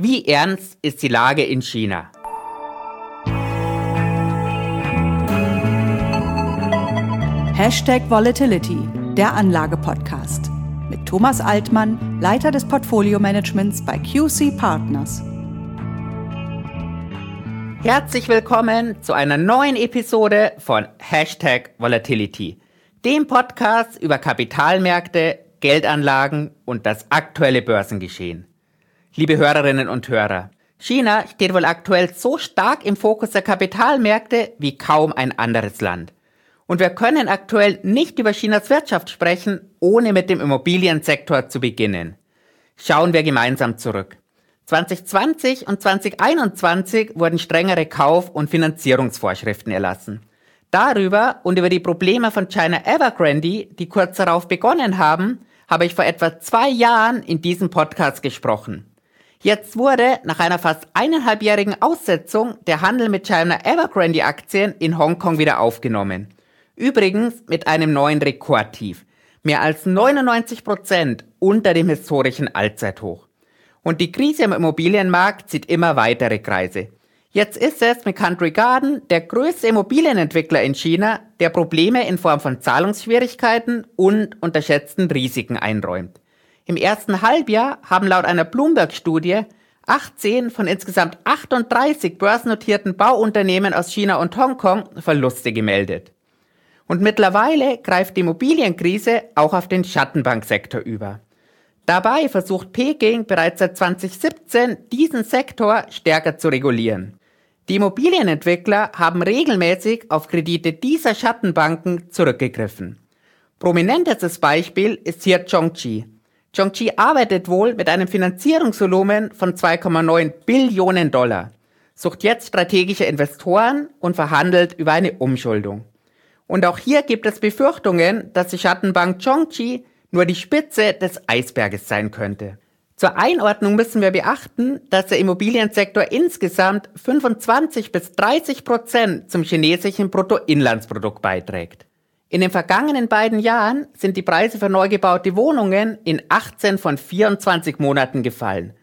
Wie ernst ist die Lage in China? #Volatility, der Anlage-Podcast. Mit Thomas Altmann, Leiter des Portfolio-Managements bei QC Partners. Herzlich willkommen zu einer neuen Episode von #Volatility, dem Podcast über Kapitalmärkte, Geldanlagen und das aktuelle Börsengeschehen. Liebe Hörerinnen und Hörer, China steht wohl aktuell so stark im Fokus der Kapitalmärkte wie kaum ein anderes Land. Und wir können aktuell nicht über Chinas Wirtschaft sprechen, ohne mit dem Immobiliensektor zu beginnen. Schauen wir gemeinsam zurück. 2020 und 2021 wurden strengere Kauf- und Finanzierungsvorschriften erlassen. Darüber und über die Probleme von China Evergrande, die kurz darauf begonnen haben, habe ich vor etwa 2 Jahren in diesem Podcast gesprochen. Jetzt wurde nach einer fast 1,5-jährigen Aussetzung der Handel mit China Evergrande Aktien in Hongkong wieder aufgenommen. Übrigens mit einem neuen Rekordtief. Mehr als 99% unter dem historischen Allzeithoch. Und die Krise im Immobilienmarkt zieht immer weitere Kreise. Jetzt ist es mit Country Garden der größte Immobilienentwickler in China, der Probleme in Form von Zahlungsschwierigkeiten und unterschätzten Risiken einräumt. Im ersten Halbjahr haben laut einer Bloomberg-Studie 18 von insgesamt 38 börsennotierten Bauunternehmen aus China und Hongkong Verluste gemeldet. Und mittlerweile greift die Immobilienkrise auch auf den Schattenbanksektor über. Dabei versucht Peking bereits seit 2017, diesen Sektor stärker zu regulieren. Die Immobilienentwickler haben regelmäßig auf Kredite dieser Schattenbanken zurückgegriffen. Prominentestes Beispiel ist hier Zhongqi. Zhongqi arbeitet wohl mit einem Finanzierungsvolumen von 2,9 Billionen $, sucht jetzt strategische Investoren und verhandelt über eine Umschuldung. Und auch hier gibt es Befürchtungen, dass die Schattenbank Zhongqi nur die Spitze des Eisberges sein könnte. Zur Einordnung müssen wir beachten, dass der Immobiliensektor insgesamt 25-30% zum chinesischen Bruttoinlandsprodukt beiträgt. In den vergangenen 2 Jahren sind die Preise für neu gebaute Wohnungen in 18 von 24 Monaten gefallen.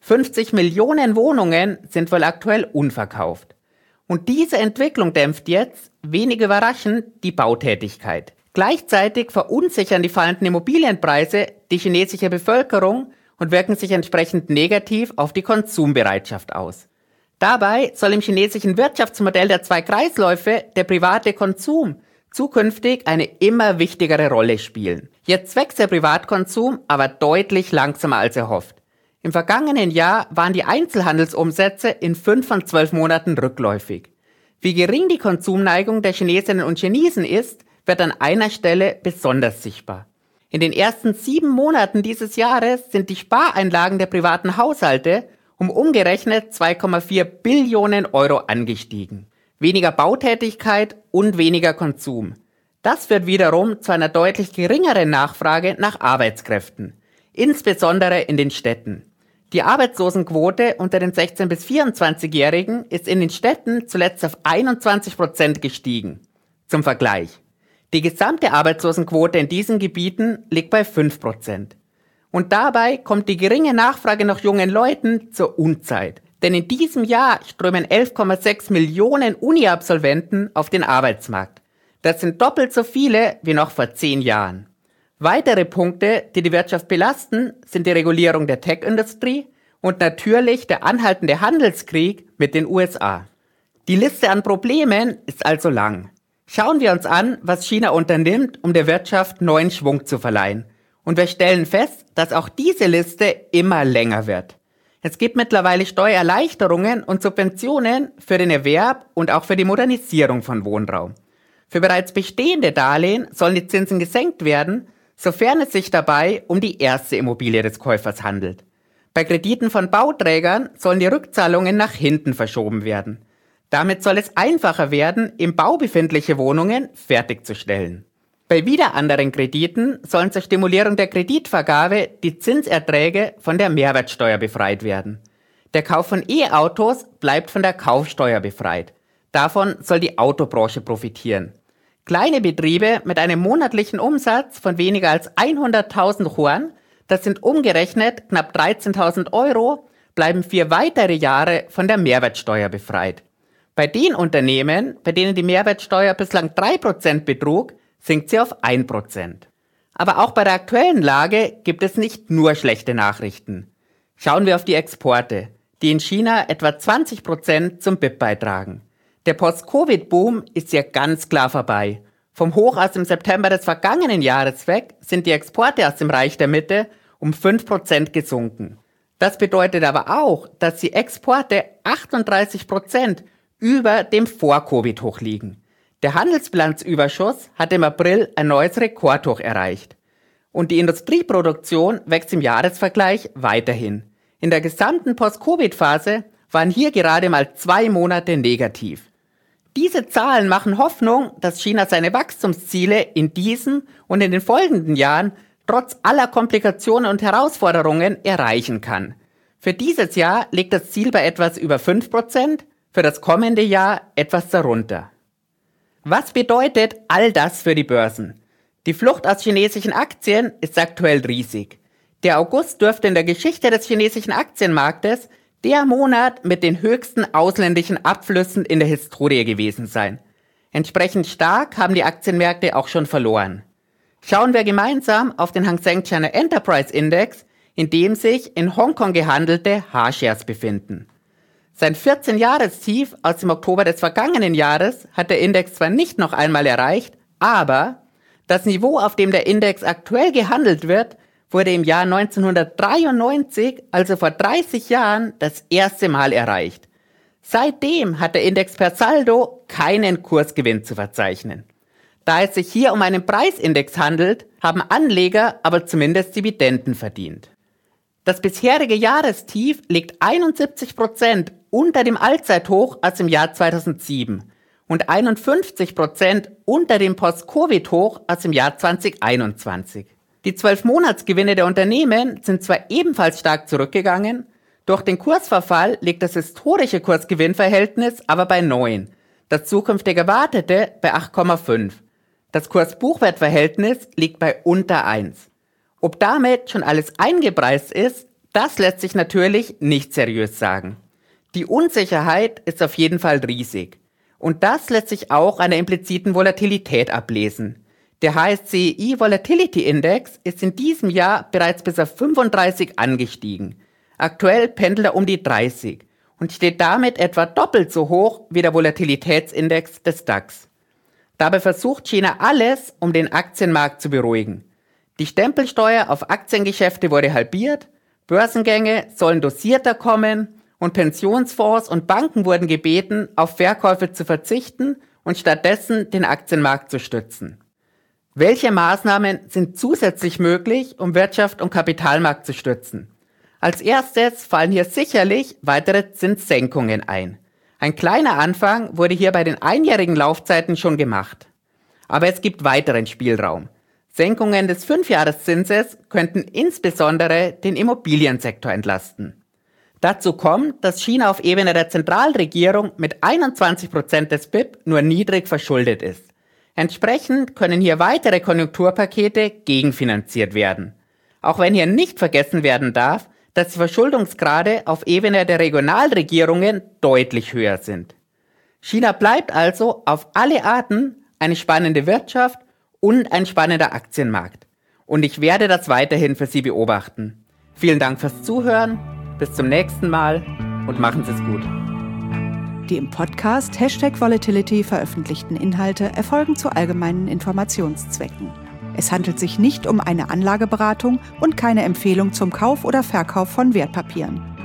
50 Millionen Wohnungen sind wohl aktuell unverkauft. Und diese Entwicklung dämpft jetzt, wenig überraschend, die Bautätigkeit. Gleichzeitig verunsichern die fallenden Immobilienpreise die chinesische Bevölkerung und wirken sich entsprechend negativ auf die Konsumbereitschaft aus. Dabei soll im chinesischen Wirtschaftsmodell der 2 Kreisläufe der private Konsum zukünftig eine immer wichtigere Rolle spielen. Jetzt wächst der Privatkonsum aber deutlich langsamer als erhofft. Im vergangenen Jahr waren die Einzelhandelsumsätze in 5 von 12 Monaten rückläufig. Wie gering die Konsumneigung der Chinesinnen und Chinesen ist, wird an einer Stelle besonders sichtbar. In den ersten 7 Monaten dieses Jahres sind die Spareinlagen der privaten Haushalte um umgerechnet 2,4 Billionen € angestiegen. Weniger Bautätigkeit und weniger Konsum. Das führt wiederum zu einer deutlich geringeren Nachfrage nach Arbeitskräften, insbesondere in den Städten. Die Arbeitslosenquote unter den 16- bis 24-Jährigen ist in den Städten zuletzt auf 21% gestiegen. Zum Vergleich. Die gesamte Arbeitslosenquote in diesen Gebieten liegt bei 5%. Und dabei kommt die geringe Nachfrage nach jungen Leuten zur Unzeit. Denn in diesem Jahr strömen 11,6 Millionen Uni-Absolventen auf den Arbeitsmarkt. Das sind doppelt so viele wie noch vor 10 Jahren. Weitere Punkte, die die Wirtschaft belasten, sind die Regulierung der Tech-Industrie und natürlich der anhaltende Handelskrieg mit den USA. Die Liste an Problemen ist also lang. Schauen wir uns an, was China unternimmt, um der Wirtschaft neuen Schwung zu verleihen. Und wir stellen fest, dass auch diese Liste immer länger wird. Es gibt mittlerweile Steuererleichterungen und Subventionen für den Erwerb und auch für die Modernisierung von Wohnraum. Für bereits bestehende Darlehen sollen die Zinsen gesenkt werden, sofern es sich dabei um die erste Immobilie des Käufers handelt. Bei Krediten von Bauträgern sollen die Rückzahlungen nach hinten verschoben werden. Damit soll es einfacher werden, im Bau befindliche Wohnungen fertigzustellen. Bei wieder anderen Krediten sollen zur Stimulierung der Kreditvergabe die Zinserträge von der Mehrwertsteuer befreit werden. Der Kauf von E-Autos bleibt von der Kaufsteuer befreit. Davon soll die Autobranche profitieren. Kleine Betriebe mit einem monatlichen Umsatz von weniger als 100.000 Yuan, das sind umgerechnet knapp 13.000 €, bleiben 4 weitere Jahre von der Mehrwertsteuer befreit. Bei den Unternehmen, bei denen die Mehrwertsteuer bislang 3% betrug, sinkt sie auf 1%. Aber auch bei der aktuellen Lage gibt es nicht nur schlechte Nachrichten. Schauen wir auf die Exporte, die in China etwa 20% zum BIP beitragen. Der Post-Covid-Boom ist ja ganz klar vorbei. Vom Hoch aus dem September des vergangenen Jahres weg sind die Exporte aus dem Reich der Mitte um 5% gesunken. Das bedeutet aber auch, dass die Exporte 38% über dem Vor-Covid-Hoch liegen. Der Handelsbilanzüberschuss hat im April ein neues Rekordhoch erreicht. Und die Industrieproduktion wächst im Jahresvergleich weiterhin. In der gesamten Post-Covid-Phase waren hier gerade mal 2 Monate negativ. Diese Zahlen machen Hoffnung, dass China seine Wachstumsziele in diesem und in den folgenden Jahren trotz aller Komplikationen und Herausforderungen erreichen kann. Für dieses Jahr liegt das Ziel bei etwas über 5%, für das kommende Jahr etwas darunter. Was bedeutet all das für die Börsen? Die Flucht aus chinesischen Aktien ist aktuell riesig. Der August dürfte in der Geschichte des chinesischen Aktienmarktes der Monat mit den höchsten ausländischen Abflüssen in der Historie gewesen sein. Entsprechend stark haben die Aktienmärkte auch schon verloren. Schauen wir gemeinsam auf den Hang Seng China Enterprise Index, in dem sich in Hongkong gehandelte H-Shares befinden. Sein 14-Jahres-Tief aus dem Oktober des vergangenen Jahres hat der Index zwar nicht noch einmal erreicht, aber das Niveau, auf dem der Index aktuell gehandelt wird, wurde im Jahr 1993, also vor 30 Jahren, das erste Mal erreicht. Seitdem hat der Index per Saldo keinen Kursgewinn zu verzeichnen. Da es sich hier um einen Preisindex handelt, haben Anleger aber zumindest Dividenden verdient. Das bisherige Jahrestief liegt 71% unter dem Allzeithoch aus dem Jahr 2007 und 51% unter dem Post-Covid-Hoch aus dem Jahr 2021. Die 12-Monatsgewinne der Unternehmen sind zwar ebenfalls stark zurückgegangen, durch den Kursverfall liegt das historische Kursgewinnverhältnis aber bei 9, das zukünftig erwartete bei 8,5. Das Kurs-Buchwert-Verhältnis liegt bei unter 1. Ob damit schon alles eingepreist ist, das lässt sich natürlich nicht seriös sagen. Die Unsicherheit ist auf jeden Fall riesig. Und das lässt sich auch an der impliziten Volatilität ablesen. Der HSCEI Volatility Index ist in diesem Jahr bereits bis auf 35 angestiegen. Aktuell pendelt er um die 30 und steht damit etwa doppelt so hoch wie der Volatilitätsindex des DAX. Dabei versucht China alles, um den Aktienmarkt zu beruhigen. Die Stempelsteuer auf Aktiengeschäfte wurde halbiert, Börsengänge sollen dosierter kommen und Pensionsfonds und Banken wurden gebeten, auf Verkäufe zu verzichten und stattdessen den Aktienmarkt zu stützen. Welche Maßnahmen sind zusätzlich möglich, um Wirtschaft und Kapitalmarkt zu stützen? Als erstes fallen hier sicherlich weitere Zinssenkungen ein. Ein kleiner Anfang wurde hier bei den einjährigen Laufzeiten schon gemacht. Aber es gibt weiteren Spielraum. Senkungen des 5-Jahreszinses könnten insbesondere den Immobiliensektor entlasten. Dazu kommt, dass China auf Ebene der Zentralregierung mit 21% des BIP nur niedrig verschuldet ist. Entsprechend können hier weitere Konjunkturpakete gegenfinanziert werden. Auch wenn hier nicht vergessen werden darf, dass die Verschuldungsgrade auf Ebene der Regionalregierungen deutlich höher sind. China bleibt also auf alle Arten eine spannende Wirtschaft und ein spannender Aktienmarkt. Und ich werde das weiterhin für Sie beobachten. Vielen Dank fürs Zuhören, bis zum nächsten Mal und machen Sie es gut. Die im Podcast #Volatility veröffentlichten Inhalte erfolgen zu allgemeinen Informationszwecken. Es handelt sich nicht um eine Anlageberatung und keine Empfehlung zum Kauf oder Verkauf von Wertpapieren.